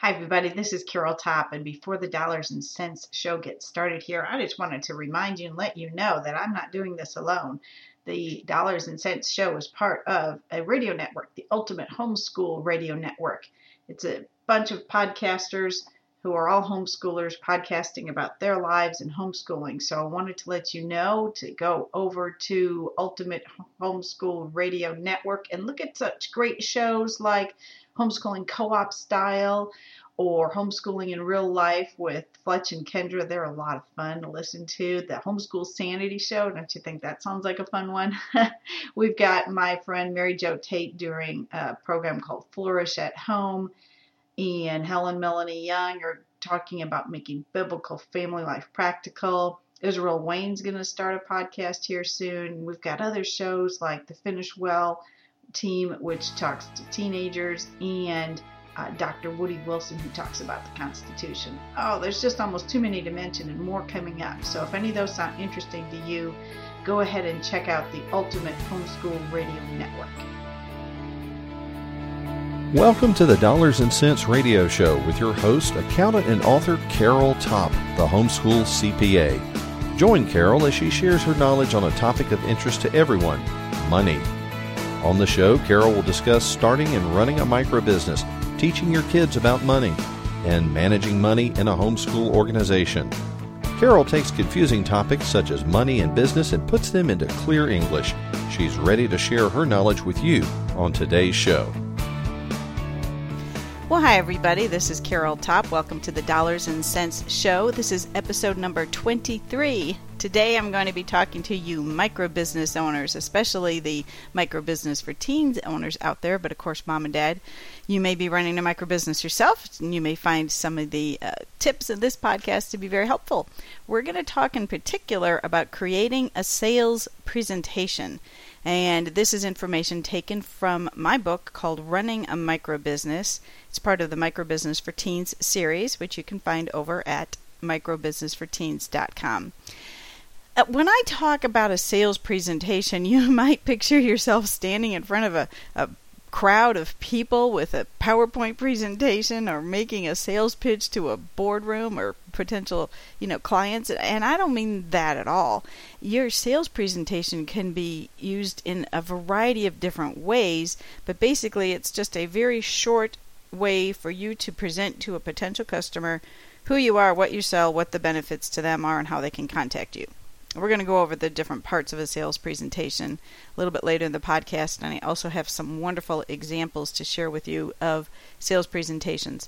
Hi, everybody. This is Carol Top, and before the Dollars and Cents show gets started here, I just wanted to remind you and let you know that I'm not doing this alone. The Dollars and Cents show is part of a radio network, the Ultimate Homeschool Radio Network. It's a bunch of podcasters who are all homeschoolers podcasting about their lives and homeschooling. So I wanted to let you know to go over to Ultimate Homeschool Radio Network and look at such great shows like Homeschooling Co-op Style or Homeschooling in Real Life with Fletch and Kendra. They're a lot of fun to listen to. The Homeschool Sanity Show, don't you think that sounds like a fun one? We've got my friend Mary Jo Tate doing a program called Flourish at Home, and Helen Melanie Young are talking about making biblical family life practical. Israel Wayne's going to start a podcast here soon. We've got other shows like the Finish Well team, which talks to teenagers, and Dr. Woody Wilson, who talks about the Constitution. Oh, there's just almost too many to mention and more coming up. So if any of those sound interesting to you, go ahead and check out the Ultimate Homeschool Radio Network. Welcome to the Dollars and Cents Radio Show with your host, accountant and author Carol Top, the Homeschool CPA. Join Carol as she shares her knowledge on a topic of interest to everyone, money. On the show, Carol will discuss starting and running a microbusiness, teaching your kids about money, and managing money in a homeschool organization. Carol takes confusing topics such as money and business and puts them into clear English. She's ready to share her knowledge with you on today's show. Well, hi, everybody. This is Carol Top. Welcome to the Dollars and Cents Show. This is episode number 23. Today, I'm going to be talking to you micro-business owners, especially the micro-business for teens owners out there. But, of course, mom and dad, you may be running a micro-business yourself, and you may find some of the tips in this podcast to be very helpful. We're going to talk in particular about creating a sales presentation. And this is information taken from my book called Running a Microbusiness. It's part of the Microbusiness for Teens series, which you can find over at microbusinessforteens.com. When I talk about a sales presentation, you might picture yourself standing in front of a crowd of people with a PowerPoint presentation or making a sales pitch to a boardroom or potential, clients. And I don't mean that at all. Your sales presentation can be used in a variety of different ways, but basically it's just a very short way for you to present to a potential customer who you are, what you sell, what the benefits to them are, and how they can contact you. We're going to go over the different parts of a sales presentation a little bit later in the podcast, and I also have some wonderful examples to share with you of sales presentations.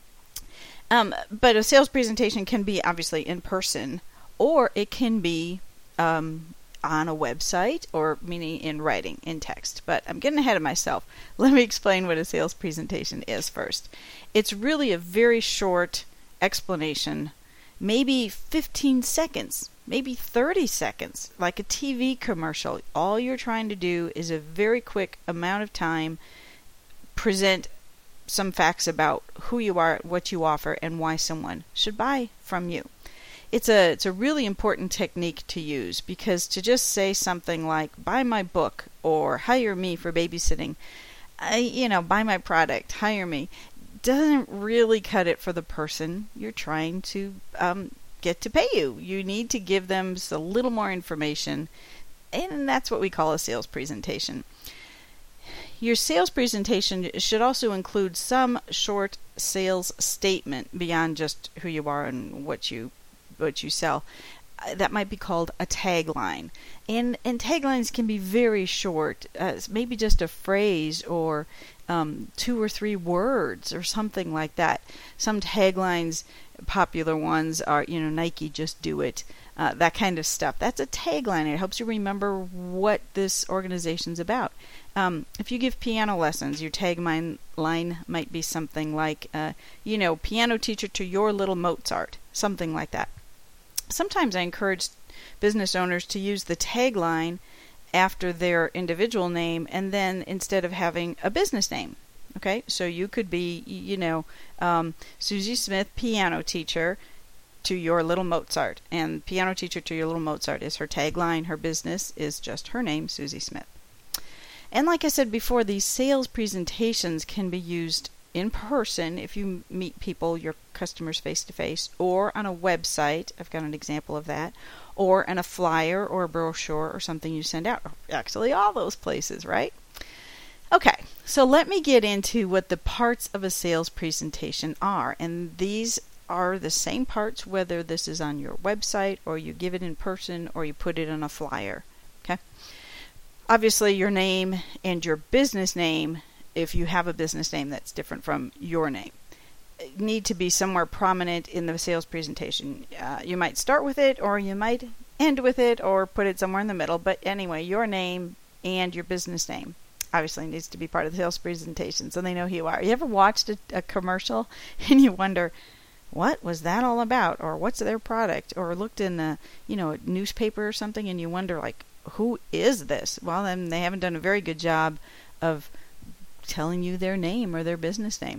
But a sales presentation can be obviously in person, or it can be on a website, or meaning in writing, in text. But I'm getting ahead of myself. Let me explain what a sales presentation is first. It's really a very short explanation, maybe 15 seconds. Maybe 30 seconds, like a TV commercial. All you're trying to do is a very quick amount of time present some facts about who you are, what you offer, and why someone should buy from you. It's a really important technique to use, because to just say something like, buy my book, or hire me for babysitting, buy my product, hire me, doesn't really cut it for the person you're trying to get to pay you. You need to give them just a little more information, and that's what we call a sales presentation. Your sales presentation should also include some short sales statement beyond just who you are and what you sell. That might be called a tagline. And taglines can be very short, maybe just a phrase or 2 or 3 words or something like that. Some taglines, popular ones are, Nike, just do it, that kind of stuff. That's a tagline. It helps you remember what this organization's about. If you give piano lessons, your tagline might be something like, piano teacher to your little Mozart, something like that. Sometimes I encourage business owners to use the tagline after their individual name, and then instead of having a business name. Okay, so you could be, Susie Smith, piano teacher to your little Mozart. And piano teacher to your little Mozart is her tagline. Her business is just her name, Susie Smith. And like I said before, these sales presentations can be used in person, if you meet people, your customers face to face, or on a website. I've got an example of that. Or in a flyer or a brochure or something you send out. Actually, all those places, right? Okay, so let me get into what the parts of a sales presentation are. And these are the same parts whether this is on your website or you give it in person or you put it on a flyer. Okay? Obviously, your name and your business name, if you have a business name that's different from your name, need to be somewhere prominent in the sales presentation. You might start with it, or you might end with it, or put it somewhere in the middle. But anyway, your name and your business name obviously needs to be part of the sales presentation so they know who you are. You ever watched a commercial and you wonder, what was that all about? Or what's their product? Or looked in a newspaper or something and you wonder, like, who is this? Well, then they haven't done a very good job of telling you their name or their business name.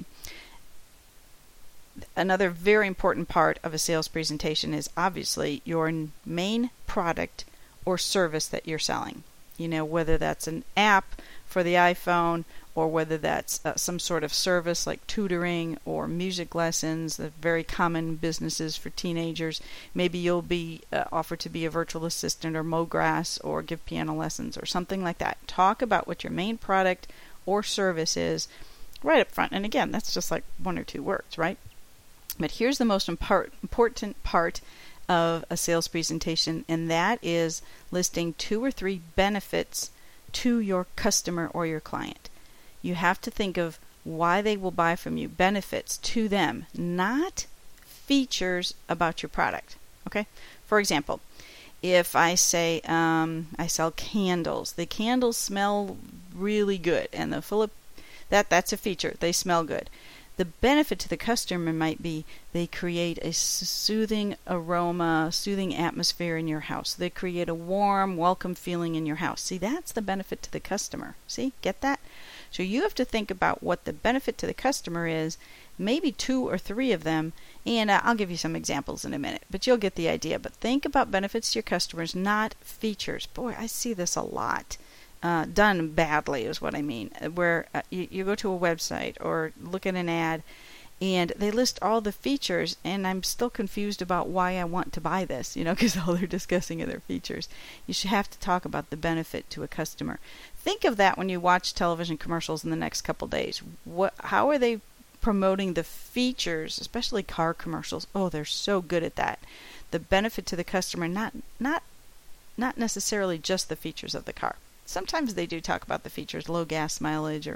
Another very important part of a sales presentation is obviously your main product or service that you're selling. Whether that's an app for the iPhone or whether that's some sort of service like tutoring or music lessons, the very common businesses for teenagers. Maybe you'll be offered to be a virtual assistant or mow grass or give piano lessons or something like that. Talk about what your main product or service is right up front. And again, that's just like one or two words, right? But here's the most important part of a sales presentation, and that is listing 2 or 3 benefits to your customer or your client. You have to think of why they will buy from you, benefits to them, not features about your product. Okay? For example, if I say I sell candles, the candles smell really good, and that's a feature. They smell good. The benefit to the customer might be they create a soothing aroma, soothing atmosphere in your house. They create a warm, welcome feeling in your house. See, that's the benefit to the customer. See, get that? So you have to think about what the benefit to the customer is, maybe 2 or 3 of them, and I'll give you some examples in a minute, but you'll get the idea. But think about benefits to your customers, not features. Boy, I see this a lot. Done badly is what I mean, where you go to a website or look at an ad and they list all the features and I'm still confused about why I want to buy this, because all they're discussing are their features. You should have to talk about the benefit to a customer. Think of that when you watch television commercials in the next couple days. How are they promoting the features, especially car commercials? Oh, they're so good at that. The benefit to the customer, not necessarily just the features of the car. Sometimes they do talk about the features, low gas mileage,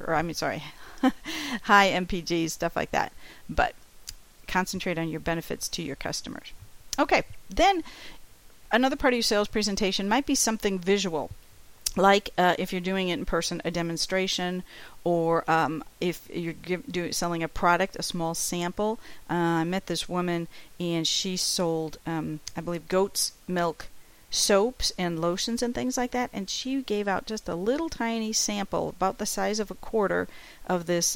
high MPGs, stuff like that. But concentrate on your benefits to your customers. Okay, then another part of your sales presentation might be something visual. Like if you're doing it in person, a demonstration, or if you're selling a product, a small sample. I met this woman and she sold, I believe, goat's milk soaps and lotions and things like that, and she gave out just a little tiny sample about the size of a quarter of this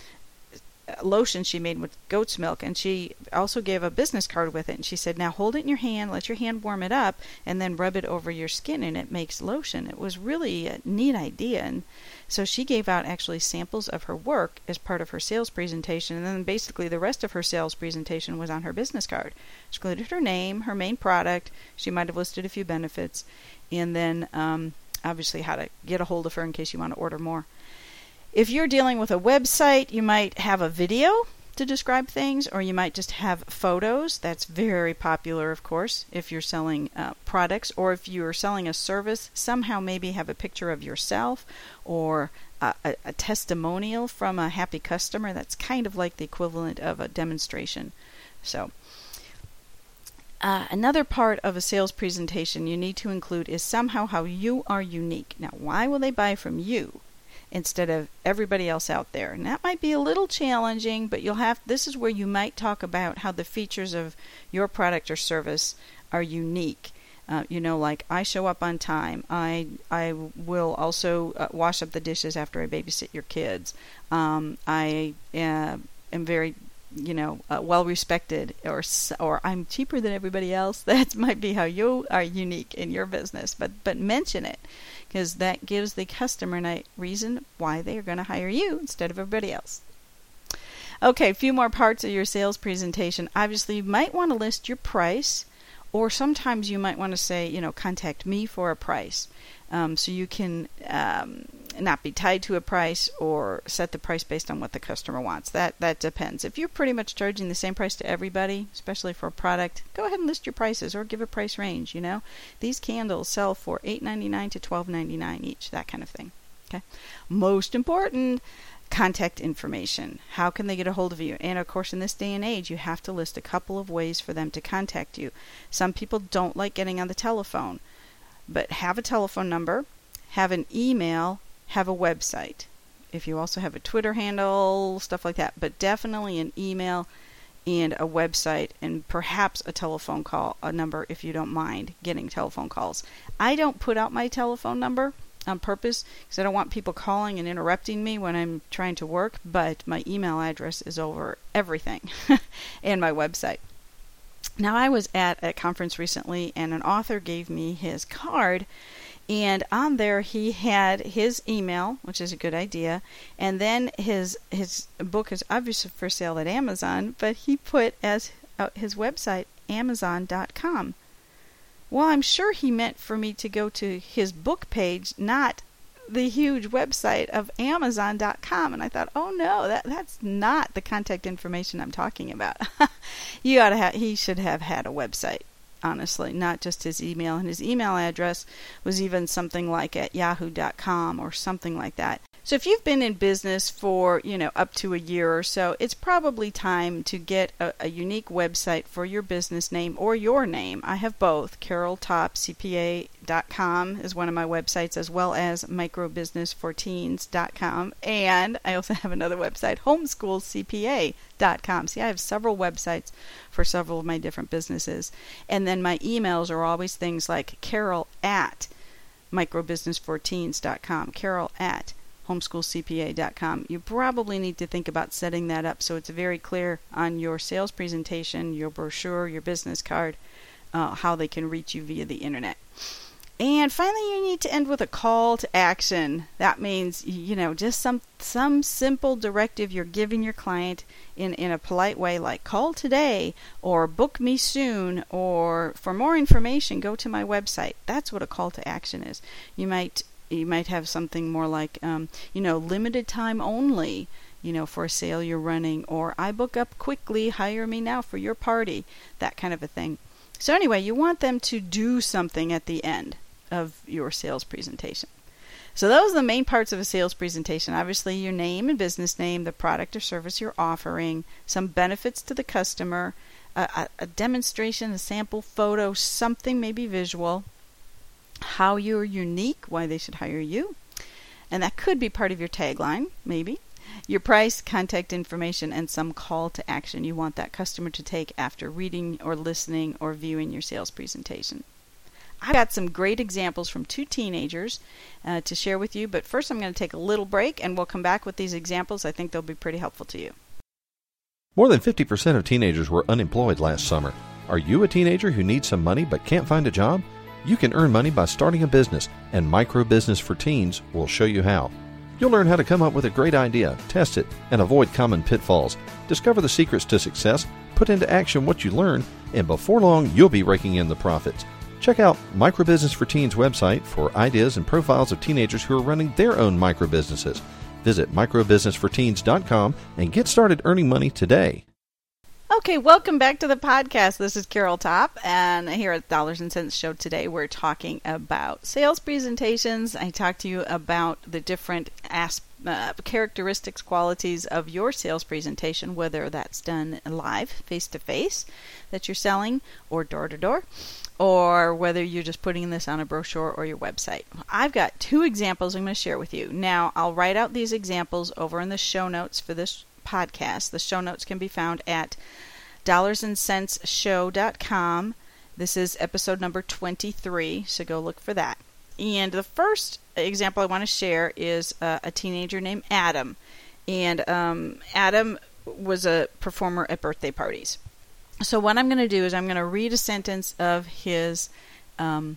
lotion she made with goat's milk, and she also gave a business card with it, and she said, now hold it in your hand, let your hand warm it up, and then rub it over your skin and it makes lotion. It was really a neat idea, and so she gave out actually samples of her work as part of her sales presentation, and then basically the rest of her sales presentation was on her business card. She included her name, her main product, she might have listed a few benefits, and then obviously how to get a hold of her in case you want to order more. If you're dealing with a website, you might have a video to describe things, or you might just have photos. That's very popular, of course, if you're selling products, or if you're selling a service, somehow maybe have a picture of yourself or a testimonial from a happy customer. That's kind of like the equivalent of a demonstration. So another part of a sales presentation you need to include is somehow how you are unique. Now, why will they buy from you instead of everybody else out there? And that might be a little challenging, but this is where you might talk about how the features of your product or service are unique. Like I show up on time. I will also wash up the dishes after I babysit your kids. I am very well respected, or I'm cheaper than everybody else. That might be how you are unique in your business, but mention it, because that gives the customer a reason why they are going to hire you instead of everybody else. Okay, a few more parts of your sales presentation. Obviously, you might want to list your price, or sometimes you might want to say, contact me for a price. So you can not be tied to a price or set the price based on what the customer wants. That depends. If you're pretty much charging the same price to everybody, especially for a product, go ahead and list your prices or give a price range. These candles sell for $8.99 to $12.99 each, that kind of thing. Okay. Most important, contact information. How can they get a hold of you? And of course, in this day and age, you have to list a couple of ways for them to contact you. Some people don't like getting on the telephone, but have a telephone number, have an email, have a website. If you also have a Twitter handle, stuff like that, but definitely an email and a website, and perhaps a telephone call, a number if you don't mind getting telephone calls. I don't put out my telephone number on purpose because I don't want people calling and interrupting me when I'm trying to work, but my email address is over everything and my website. Now, I was at a conference recently and an author gave me his card, and on there he had his email, which is a good idea, and then his book is obviously for sale at Amazon, but he put as his website Amazon.com. Well, I'm sure he meant for me to go to his book page, not the huge website of Amazon.com. And I thought, oh no, that's not the contact information I'm talking about. He should have had a website, honestly, not just his email. And his email address was even something like at yahoo.com or something like that. So if you've been in business for, up to a year or so, it's probably time to get a unique website for your business name or your name. I have both. CarolTopCPA.com is one of my websites, as well as microbusinessforteens.com. And I also have another website, homeschoolcpa.com. See, I have several websites for several of my different businesses. And then my emails are always things like Carol@microbusinessforteens.com, Carol@homeschoolcpa.com. You probably need to think about setting that up so it's very clear on your sales presentation, your brochure, your business card, how they can reach you via the internet. And finally, you need to end with a call to action. That means, just some simple directive you're giving your client in a polite way, like call today, or book me soon, or for more information, go to my website. That's what a call to action is. You might have something more like, limited time only, for a sale you're running, or I book up quickly, hire me now for your party, that kind of a thing. So anyway, you want them to do something at the end of your sales presentation. So those are the main parts of a sales presentation. Obviously, your name and business name, the product or service you're offering, some benefits to the customer, a demonstration, a sample photo, something maybe visual, how you're unique, why they should hire you, and that could be part of your tagline, maybe. Your price, contact information, and some call to action you want that customer to take after reading or listening or viewing your sales presentation. I've got some great examples from two teenagers to share with you, but first I'm going to take a little break and we'll come back with these examples. I think they'll be pretty helpful to you. More than 50% of teenagers were unemployed last summer. Are you a teenager who needs some money but can't find a job? You can earn money by starting a business, and Micro Business for Teens will show you how. You'll learn how to come up with a great idea, test it, and avoid common pitfalls. Discover the secrets to success, put into action what you learn, and before long, you'll be raking in the profits. Check out Micro Business for Teens website for ideas and profiles of teenagers who are running their own micro businesses. Visit microbusinessforteens.com and get started earning money today. Okay, welcome back to the podcast. This is Carol Top, and here at Dollars and Cents Show today, we're talking about sales presentations. I talked to you about the different characteristics, qualities of your sales presentation, whether that's done live, face-to-face, that you're selling, or door-to-door, or whether you're just putting this on a brochure or your website. I've got two examples I'm going to share with you. Now, I'll write out these examples over in the show notes for this podcast. The show notes can be found at dollarsandcentsshow.com. This is episode number 23, so go look for that. And the first example I want to share is a teenager named Adam. And Adam was a performer at birthday parties. So what I'm going to do is I'm going to read a sentence of his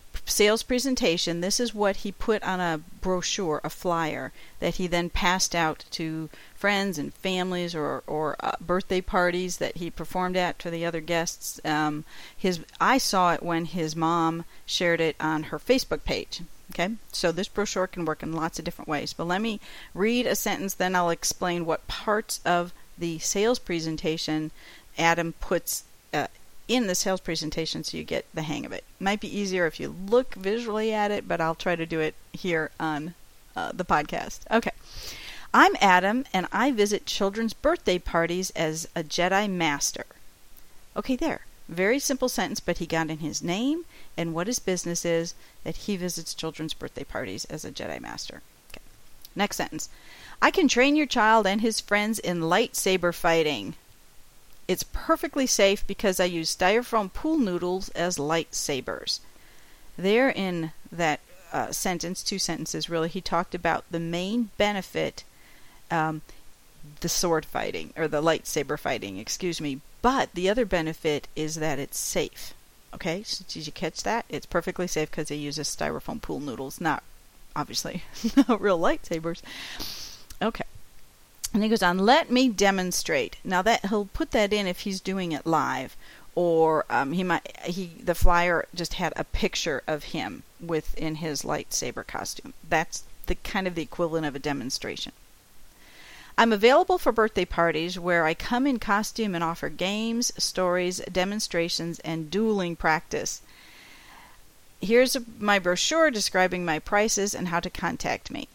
sales presentation, this is what he put on a brochure, a flyer, that he then passed out to friends and families or birthday parties that he performed at to the other guests. I saw it when his mom shared it on her Facebook page. Okay, so this brochure can work in lots of different ways. But let me read a sentence, then I'll explain what parts of the sales presentation Adam puts in the sales presentation so you get the hang of it. Might be easier if you look visually at it, but I'll try to do it here on the podcast. Okay. I'm Adam, and I visit children's birthday parties as a Jedi Master. Okay, there. Very simple sentence, but he got in his name and what his business is, that he visits children's birthday parties as a Jedi Master. Okay. Next sentence. I can train your child and his friends in lightsaber fighting. It's perfectly safe because I use styrofoam pool noodles as lightsabers. There in that sentence, 2 sentences really, he talked about the main benefit, the sword fighting, or the lightsaber fighting, excuse me. But the other benefit is that it's safe. Okay, so did you catch that? It's perfectly safe because he uses styrofoam pool noodles, not, obviously, not real lightsabers. Okay. And he goes on, let me demonstrate. Now that he'll put that in if he's doing it live, or the flyer just had a picture of him within his lightsaber costume. That's the kind of the equivalent of a demonstration. I'm available for birthday parties where I come in costume and offer games, stories, demonstrations, and dueling practice. Here's my brochure describing my prices and how to contact me.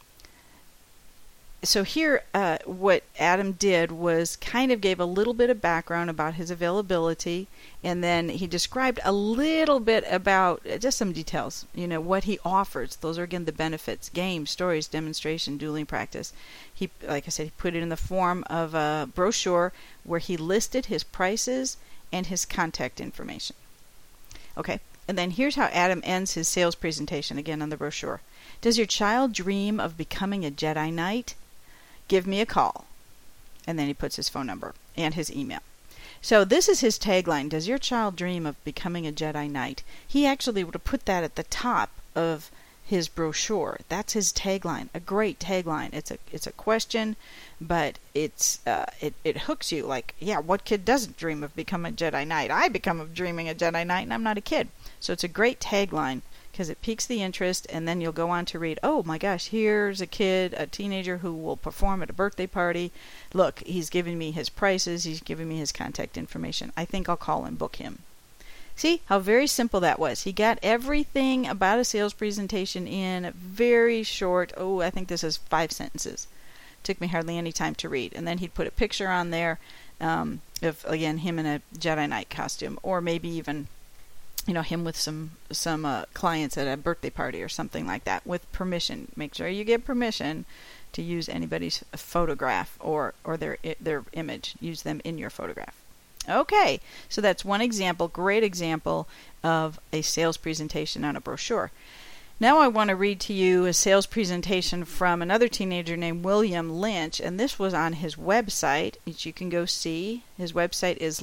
So here, what Adam did was kind of gave a little bit of background about his availability, and then he described a little bit about just some details, what he offers. Those are, again, the benefits: games, stories, demonstration, dueling practice. He, like I said, he put it in the form of a brochure where he listed his prices and his contact information. Okay, and then here's how Adam ends his sales presentation, again on the brochure. Does your child dream of becoming a Jedi Knight? Give me a call. And then he puts his phone number and his email. So this is his tagline. Does your child dream of becoming a Jedi Knight? He actually would have put that at the top of his brochure. That's his tagline. A great tagline. It's a question, but it hooks you. Like, yeah, what kid doesn't dream of becoming a Jedi Knight? I become of dreaming a Jedi Knight, and I'm not a kid. So it's a great tagline, because it piques the interest, and then you'll go on to read, oh my gosh, here's a kid, a teenager who will perform at a birthday party. Look, he's giving me his prices, he's giving me his contact information. I think I'll call and book him. See how very simple that was. He got everything about a sales presentation in very short, I think this is 5 sentences. Took me hardly any time to read. And then he'd put a picture on there of, again, him in a Jedi Knight costume, or maybe even him with some clients at a birthday party or something like that, with permission. Make sure you get permission to use anybody's photograph or their image. Use them in your photograph. Okay, so that's one example, great example of a sales presentation on a brochure. Now I want to read to you a sales presentation from another teenager named William Lynch, and this was on his website, which you can go see. His website is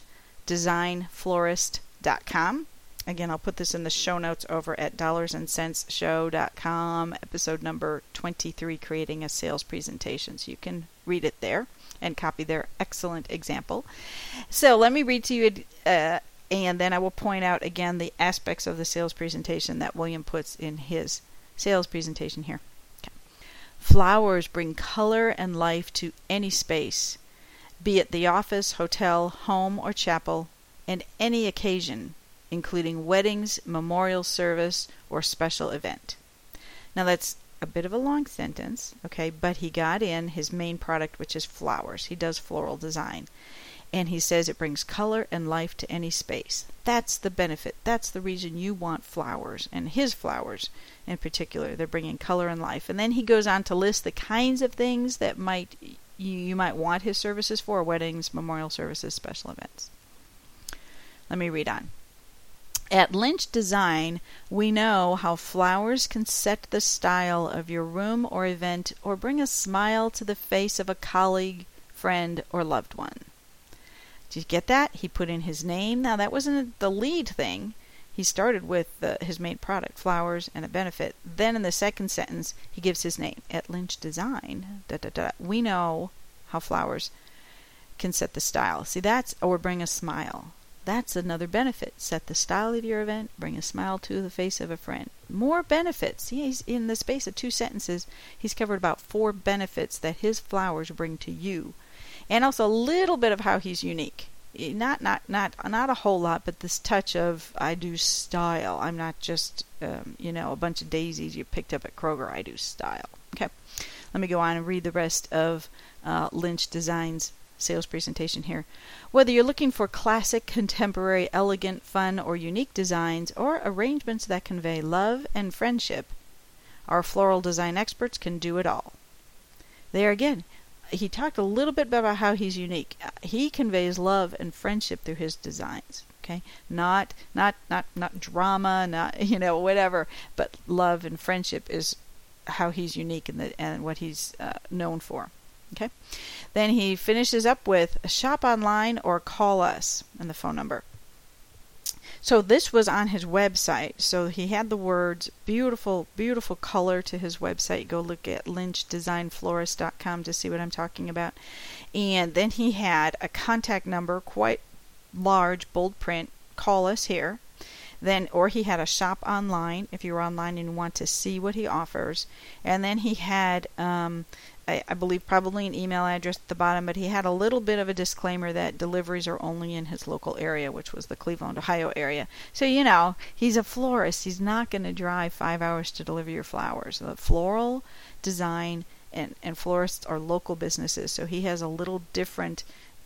lynchdesignflorist.com. Again, I'll put this in the show notes over at dollarsandscentshow.com, episode number 23, Creating a Sales Presentation. So you can read it there and copy their excellent example. So let me read to you, and then I will point out again the aspects of the sales presentation that William puts in his sales presentation here. Okay. Flowers bring color and life to any space, be it the office, hotel, home, or chapel, and any occasion, including weddings, memorial service, or special event. Now that's a bit of a long sentence, okay, but he got in his main product, which is flowers. He does floral design. And he says it brings color and life to any space. That's the benefit. That's the reason you want flowers, and his flowers in particular. They're bringing color and life. And then he goes on to list the kinds of things that you might want his services for: weddings, memorial services, special events. Let me read on. At Lynch Design, we know how flowers can set the style of your room or event, or bring a smile to the face of a colleague, friend, or loved one. Did you get that? He put in his name. Now, that wasn't the lead thing. he started with his main product, flowers, and a benefit. Then in the second sentence, he gives his name. At Lynch Design, we know how flowers can set the style. See, or bring a smile. That's another benefit. Set the style of your event, bring a smile to the face of a friend. More benefits. See, he's in the space of 2 sentences, he's covered about 4 benefits that his flowers bring to you. And also a little bit of how he's unique. Not a whole lot, but this touch of, I do style. I'm not just a bunch of daisies you picked up at Kroger. I do style. Okay, let me go on and read the rest of Lynch Design's sales presentation here. Whether you're looking for classic, contemporary, elegant, fun, or unique designs, or arrangements that convey love and friendship, our floral design experts can do it all. There again, he talked a little bit about how he's unique. He conveys love and friendship through his designs. Okay, not drama, not whatever, but love and friendship is how he's unique and what he's known for. Okay, then he finishes up with shop online or call us and the phone number. So this was on his website. So he had the words, beautiful, beautiful color to his website. Go look at lynchdesignflorist.com to see what I'm talking about. And then he had a contact number, quite large, bold print. Call us here. Or he had a shop online if you're online and you want to see what he offers. And then he had, I believe, probably an email address at the bottom, but he had a little bit of a disclaimer that deliveries are only in his local area, which was the Cleveland, Ohio area. So, he's a florist. He's not going to drive 5 hours to deliver your flowers. The floral design and florists are local businesses, so he has a little different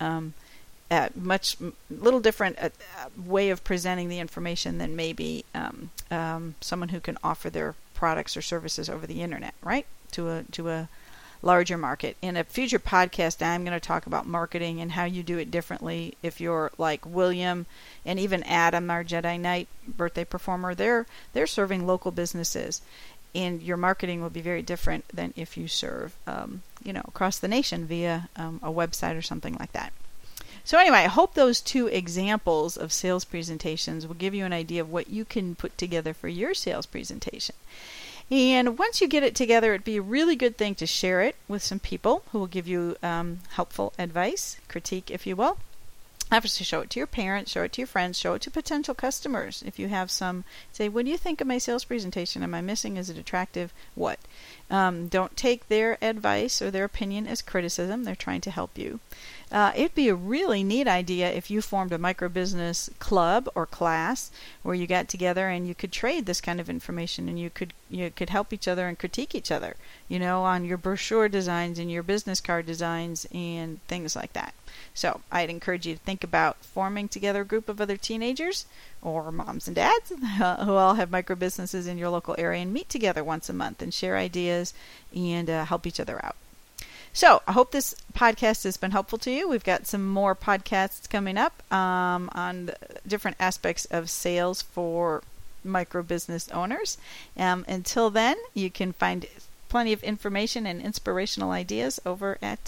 way of presenting the information than maybe someone who can offer their products or services over the internet, right? To a larger market. In a future podcast, I'm going to talk about marketing and how you do it differently. If you're like William and even Adam, our Jedi Knight birthday performer, they're serving local businesses, and your marketing will be very different than if you serve, across the nation via a website or something like that. So anyway, I hope those 2 examples of sales presentations will give you an idea of what you can put together for your sales presentation. And once you get it together, it'd be a really good thing to share it with some people who will give you helpful advice, critique, if you will. Obviously, show it to your parents, show it to your friends, show it to potential customers. If you have some, say, what do you think of my sales presentation? Am I missing? Is it attractive? What? Don't take their advice or their opinion as criticism. They're trying to help you. It'd be a really neat idea if you formed a microbusiness club or class where you got together and you could trade this kind of information, and you could help each other and critique each other, on your brochure designs and your business card designs and things like that. So I'd encourage you to think about forming together a group of other teenagers or moms and dads who all have microbusinesses in your local area and meet together once a month and share ideas and help each other out. So I hope this podcast has been helpful to you. We've got some more podcasts coming up on different aspects of sales for micro-business owners. Until then, you can find plenty of information and inspirational ideas over at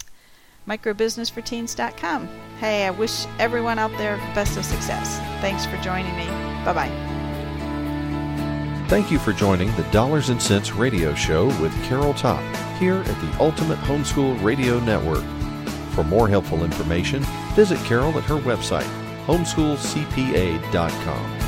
microbusinessforteens.com. Hey, I wish everyone out there the best of success. Thanks for joining me. Bye-bye. Thank you for joining the Dollars and Cents Radio Show with Carol Topp here at the Ultimate Homeschool Radio Network. For more helpful information, visit Carol at her website, homeschoolcpa.com.